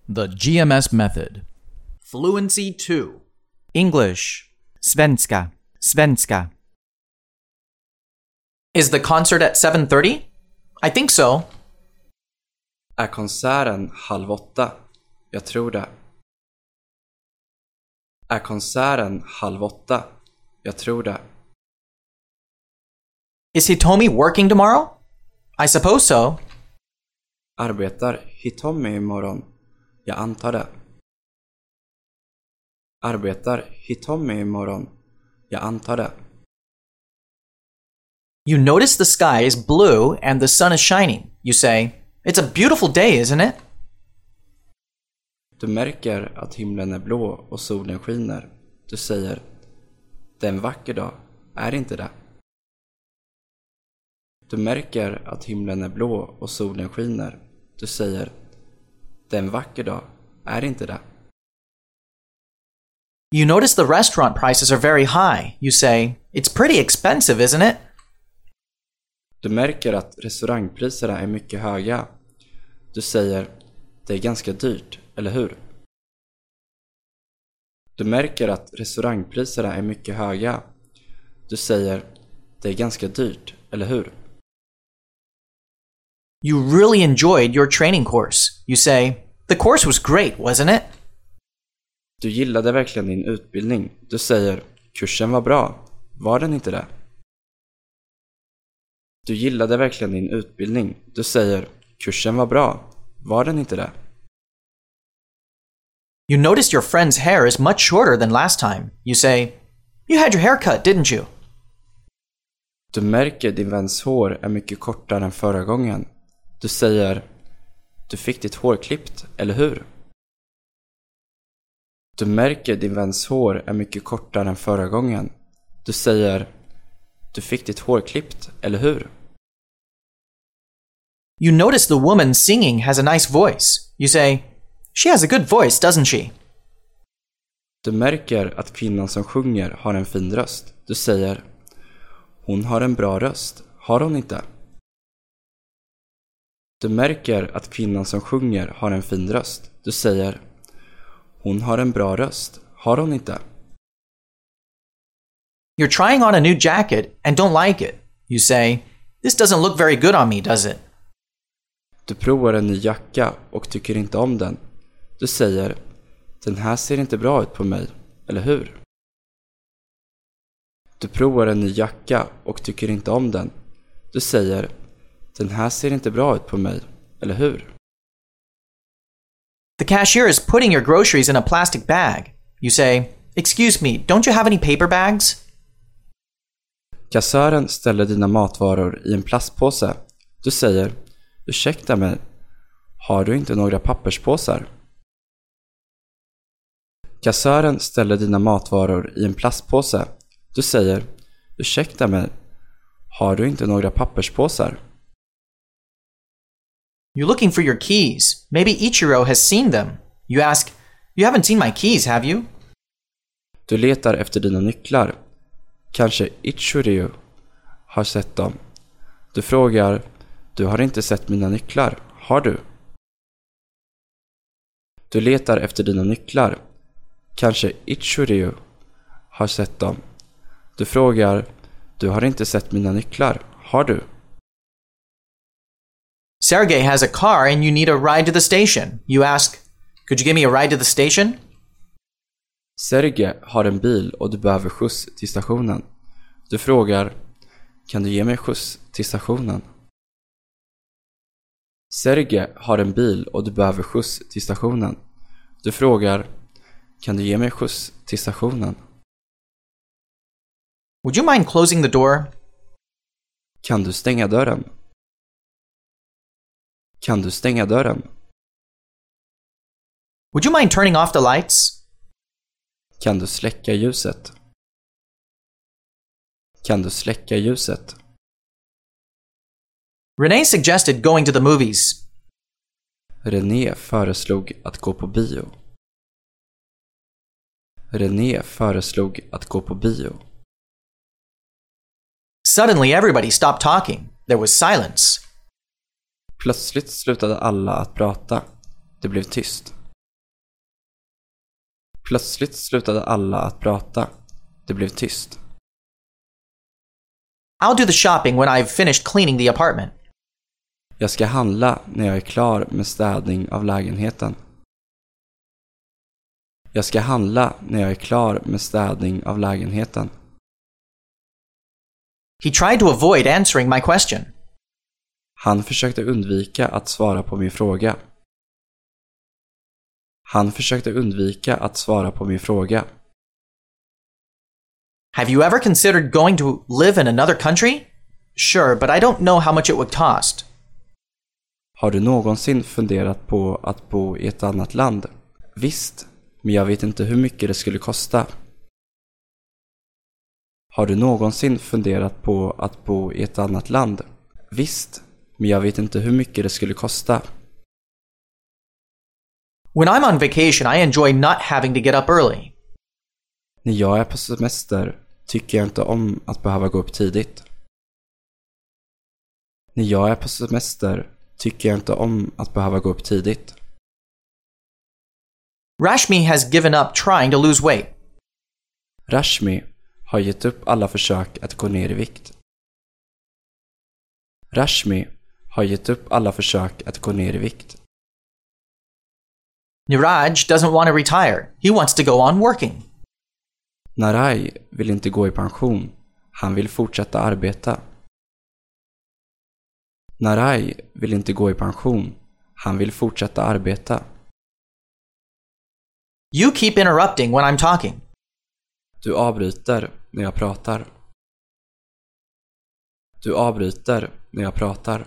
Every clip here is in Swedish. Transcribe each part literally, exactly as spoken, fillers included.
The G M S method. Fluency two. English. Svenska. Svenska. Is the concert at seven thirty? I think so. Är konserten halv åtta? Jag tror det. Är konserten halv åtta? Jag tror det. Is Hitomi working tomorrow? I suppose so. Arbetar Hitomi imorgon? Jag antar det. Arbetar Hitomi imorgon? Jag antar det. You notice the sky is blue and the sun is shining. You say, it's a beautiful day, isn't it? Du märker att himlen är blå och solen skiner. Du säger, det är en vacker dag, är inte det? Du märker att himlen är blå och solen skiner. Du säger, det är en vacker dag, är inte det? You notice the restaurant prices are very high. You say, it's pretty expensive, isn't it? Du märker att restaurangpriserna är mycket höga. Du säger, det är ganska dyrt, eller hur? Du märker att restaurangpriserna är mycket höga. Du säger, det är ganska dyrt, eller hur? You really enjoyed your training course. You say, the course was great, wasn't it? Du gillade verkligen din utbildning. Du säger, kursen var bra. Var den inte det? Du gillade verkligen din utbildning. Du säger, kursen var bra. Var den inte det? You noticed your friend's hair is much shorter than last time. You say, you had your hair cut, didn't you? Du märker din väns hår är mycket kortare än förra gången. Du säger, du fick ditt hår klippt, eller hur? Du märker din väns hår är mycket kortare än förra gången. Du säger, du fick ditt hår klippt, eller hur? You notice the woman singing has a nice voice. You say, she has a good voice, doesn't she? Du märker att kvinnan som sjunger har en fin röst. Du säger, hon har en bra röst, har hon inte? Du märker att kvinnan som sjunger har en fin röst. Du säger, hon har en bra röst, har hon inte? You're trying on a new jacket and don't like it. You say, this doesn't look very good on me, does it? Du provar en ny jacka och tycker inte om den. Du säger, den här ser inte bra ut på mig, eller hur? Du provar en ny jacka och tycker inte om den. Du säger, den här ser inte bra ut på mig, eller hur? The cashier is putting your groceries in a plastic bag. You say, excuse me, don't you have any paper bags? Kassören ställer dina matvaror i en plastpåse. Du säger, ursäkta mig, har du inte några papperspåsar? Kassören ställer dina matvaror i en plastpåse. Du säger, ursäkta mig, har du inte några papperspåsar? You're looking for your keys. Maybe Ichiro has seen them. You ask, you haven't seen my keys, have you? Du letar efter dina nycklar. Kanske Ichiro har sett dem. Du frågar, du har inte sett mina nycklar, har du? Du letar efter dina nycklar. Kanske Ichiro har sett dem. Du frågar, du har inte sett mina nycklar, har du? Sergey has a car and you need a ride to the station. You ask, could you give me a ride to the station? Sergej har en bil och du behöver skjuts till stationen. Du frågar, kan du ge mig skjuts till stationen? Sergej har en bil och du behöver skjuts till stationen. Du frågar, kan du ge mig skjuts till stationen? Would you mind closing the door? Kan du stänga dörren? Kan du stänga dörren? Would you mind turning off the lights? Kan du släcka ljuset? Kan du släcka ljuset? Renee suggested going to the movies. René föreslog att gå på bio. René föreslog att gå på bio. Suddenly everybody stopped talking. There was silence. Plötsligt slutade alla att prata. Det blev tyst. Plötsligt slutade alla att prata. Det blev tyst. I'll do the shopping when I've finished cleaning the apartment. Jag ska handla när jag är klar med städning av lägenheten. Jag ska handla när jag är klar med städning av lägenheten. He tried to avoid answering my question. Han försökte undvika att svara på min fråga. Han försökte undvika att svara på min fråga. Have you ever considered going to live in another country? Sure, but I don't know how much it would cost. Har du någonsin funderat på att bo i ett annat land? Visst, men jag vet inte hur mycket det skulle kosta. Har du någonsin funderat på att bo i ett annat land? Visst, men jag vet inte hur mycket det skulle kosta. When I'm on vacation, I enjoy not having to get up early. När jag är på semester tycker jag inte om att behöva gå upp tidigt. När jag är på semester tycker jag inte om att behöva gå upp tidigt. Rashmi has given up trying to lose weight. Rashmi har gett upp alla försök att gå ner i vikt. Rashmi har gett upp alla försök att gå ner i vikt. Niraj doesn't want to retire. He wants to go on working. Naraj vill inte gå i pension. Han vill fortsätta arbeta. Naraj vill inte gå i pension. Han vill fortsätta arbeta. You keep interrupting when I'm talking. Du avbryter när jag pratar. Du avbryter när jag pratar.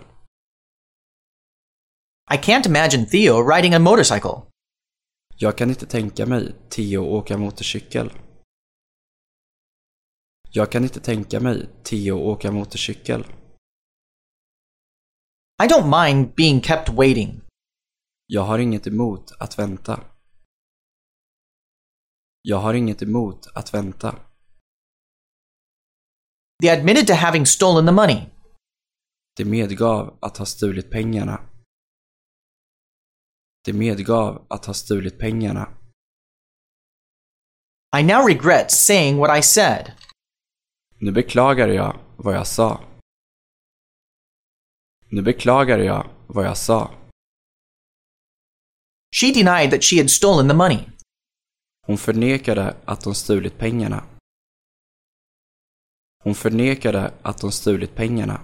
I can't imagine Theo riding a motorcycle. Jag kan inte tänka mig Theo åka motorcykel. Jag kan inte tänka mig Theo åka motorcykel. I don't mind being kept waiting. Jag har inget emot att vänta. Jag har inget emot att vänta. They admitted to having stolen the money. Det medgav att ha stulit pengarna. Det medgav att ha stulit pengarna. I now regret saying what I said. Nu beklagar jag vad jag sa. Nu beklagar jag vad jag sa. She denied that she had stolen the money. Hon förnekade att hon stulit pengarna. Hon förnekade att hon stulit pengarna.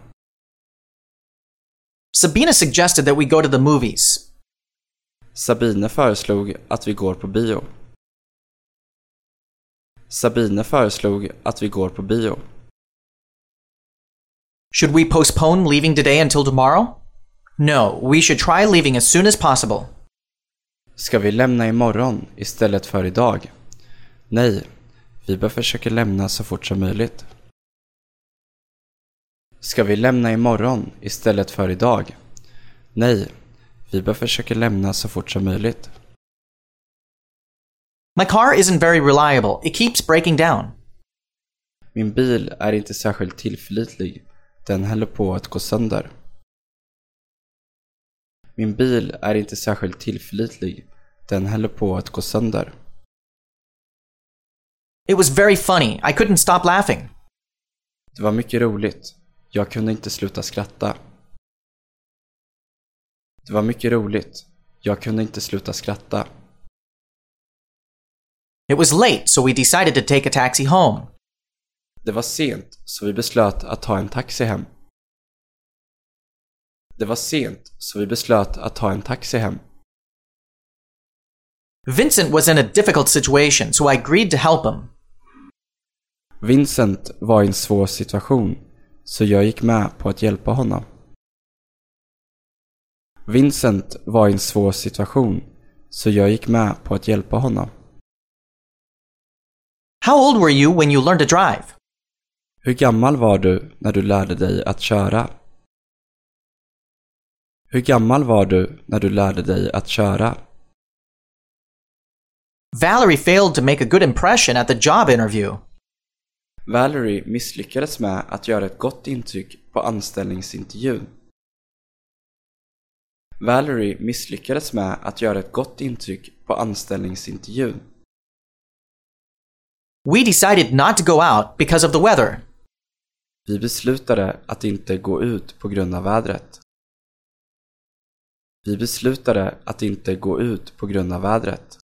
Sabina suggested that we go to the movies. Sabine föreslog att vi går på bio. Sabine föreslog att vi går på bio. Should we postpone leaving today until tomorrow? No, we should try leaving as soon as possible. Ska vi lämna imorgon istället för idag? Nej, vi bör försöka lämna så fort som möjligt. Ska vi lämna imorgon istället för idag? Nej, vi bör försöka lämna så fort som möjligt. My car isn't very reliable. It keeps breaking down. Min bil är inte särskilt tillförlitlig. Den håller på att gå sönder. Min bil är inte särskilt tillförlitlig. Den håller på att gå sönder. It was very funny. I couldn't stop laughing. Det var mycket roligt. Jag kunde inte sluta skratta. Det var mycket roligt. Jag kunde inte sluta skratta. It was late, so we decided to take a taxi home. Det var sent, så vi beslöt att ta en taxi hem. Det var sent, så vi beslöt att ta en taxi hem. Vincent was in a difficult situation, so I agreed to help him. Vincent var i en svår situation, så jag gick med på att hjälpa honom. Vincent var i en svår situation, så jag gick med på att hjälpa honom. How old were you when you learned to drive? Hur gammal var du när du lärde dig att köra? Hur gammal var du när du lärde dig att köra? Valerie failed to make a good impression at the job interview. Valerie misslyckades med att göra ett gott intryck på anställningsintervjun. Valerie misslyckades med att göra ett gott intryck på anställningsintervjun. We decided not to go out because of the weather. Vi beslutade att inte gå ut på grund av vädret. Vi beslutade att inte gå ut på grund av vädret.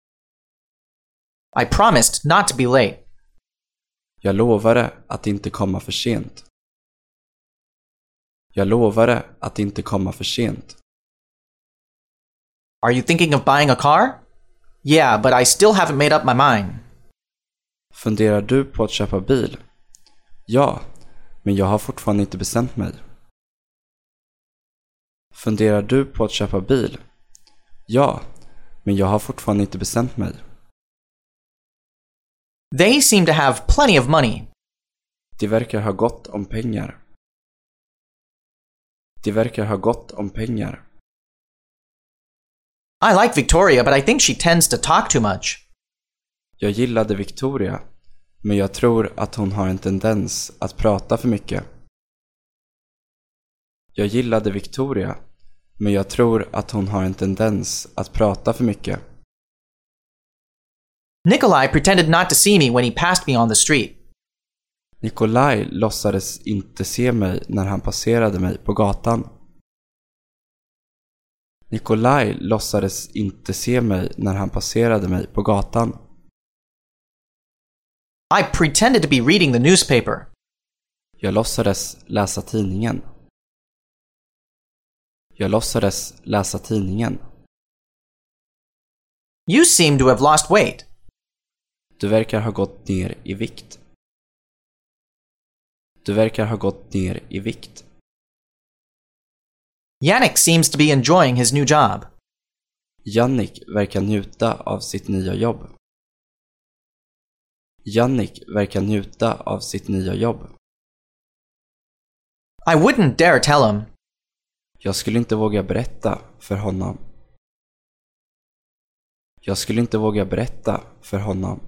I promised not to be late. Jag lovade att inte komma för sent. Jag lovade att inte komma för sent. Are you thinking of buying a car? Yeah, but I still haven't made up my mind. Funderar du på att köpa bil? Ja, men jag har fortfarande inte bestämt mig. Funderar du på att köpa bil? Ja, men jag har fortfarande inte bestämt mig. They seem to have plenty of money. Det verkar ha gott om pengar. Det verkar ha gott om pengar. I like Victoria, but I think she tends to talk too much. Jag gillade Victoria, men jag tror att hon har en tendens att prata för mycket. Jag gillade Victoria, men jag tror att hon har en tendens att prata för mycket. Nikolai pretended not to see me when he passed me on the street. Nikolaj låtsades inte se mig när han passerade mig på gatan. Nikolaj låtsades inte se mig när han passerade mig på gatan. I pretended to be reading the newspaper. Jag låtsades läsa tidningen. Jag låtsades läsa tidningen. You seem to have lost weight. Du verkar ha gått ner i vikt. Du verkar ha gått ner i vikt. Yannick seems to be enjoying his new job. Jannik verkar njuta av sitt nya jobb. Jannik verkar njuta av sitt nya jobb. I wouldn't dare tell him. Jag skulle inte våga berätta för honom. Jag skulle inte våga berätta för honom.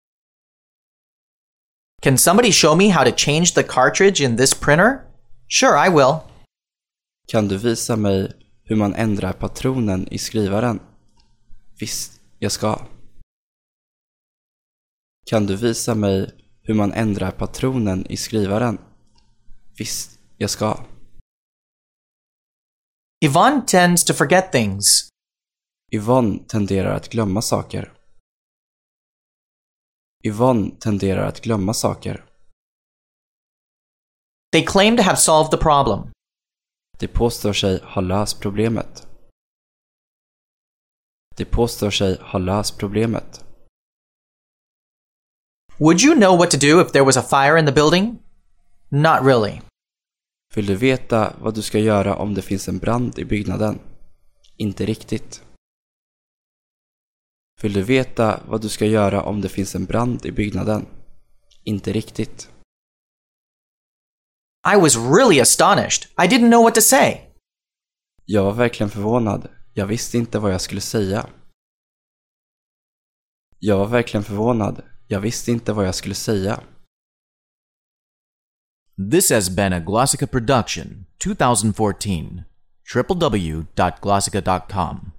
Can somebody show me how to change the cartridge in this printer? Sure, I will. Kan du visa mig hur man ändrar patronen i skrivaren? Visst, jag ska. Kan du visa mig hur man ändrar patronen i skrivaren? Visst, jag ska. Yvonne tends to forget things. Yvonne tenderar att glömma saker. Yvonne tenderar att glömma saker. They claim to have solved the problem. De påstår sig ha löst problemet. De påstår sig ha löst problemet. Would you know what to do if there was a fire in the building? Not really. Vill du veta vad du ska göra om det finns en brand i byggnaden? Inte riktigt. Vill du veta vad du ska göra om det finns en brand i byggnaden? Inte riktigt. I was really astonished. I didn't know what to say. Jag var verkligen förvånad. Jag visste inte vad jag skulle säga. Jag var verkligen förvånad. Jag visste inte vad jag skulle säga. This has been a Glossica production, twenty fourteen. w w w dot glossica dot com